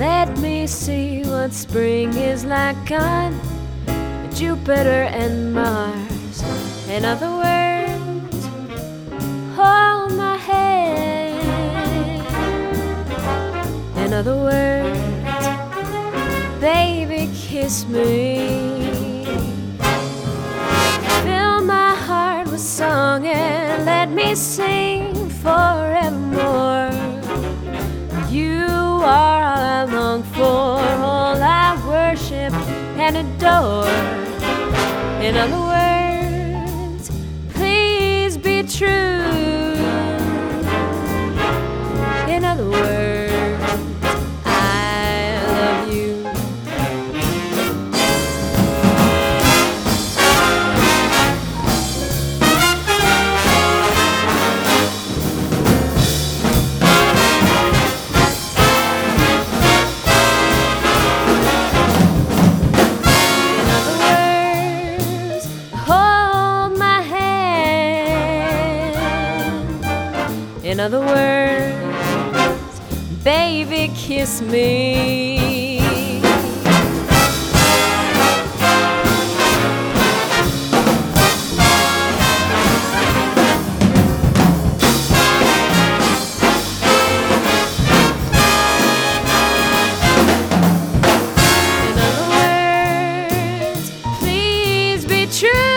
Let me see what spring is like on Jupiter and Mars. In other words, hold my hand. In other words, baby, kiss me. Fill my heart with song and let me sing forevermore. You are all I long for, all I worship and adore. In other words, please be true. In other words, I love you. In other words, baby, kiss me. In other words, please be true.